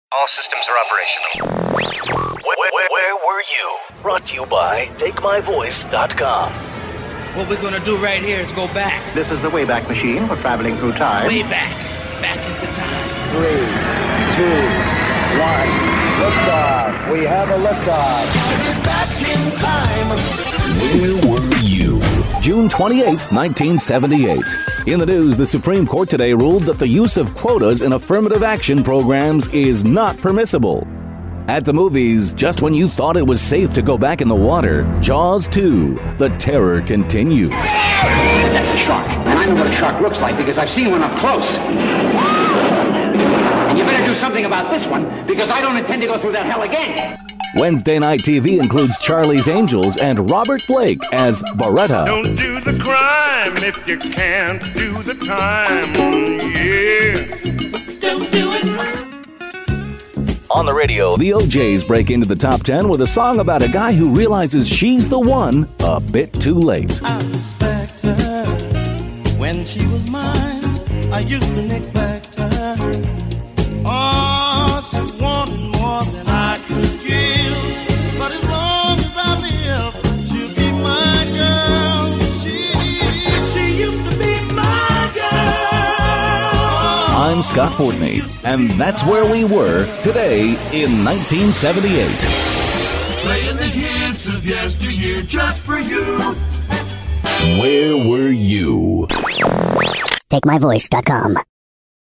All systems are operational. Where were you? Brought to you by TakeMyVoice.com. What we're gonna do right here is go back. This is the Wayback Machine for traveling through time. Way back. Back into time. 3, 2, 1. Liftoff. We have a liftoff. Back in time. Where were you? June 28th, 1978. In the news, the Supreme Court today ruled that the use of quotas in affirmative action programs is not permissible. At the movies, just when you thought it was safe to go back in the water, Jaws 2, the terror continues. That's a shark, and I know what a shark looks like because I've seen one up close. And you better do something about this one because I don't intend to go through that hell again. Wednesday Night TV includes Charlie's Angels and Robert Blake as Baretta. Don't do the crime if you can't do the time. Yeah. Don't do it. On the radio, the OJs break into the top 10 with a song about a guy who realizes she's the one a bit too late. I respect her when she was mine. I used to neglect her. Oh, she wanted more than I could give. But as long as I live, she'll be my girl. She used to be my girl. I'm Scott Fortney, and that's where we were today in 1978. Playing the hits of yesteryear just for you. Where were you? TakeMyVoice.com.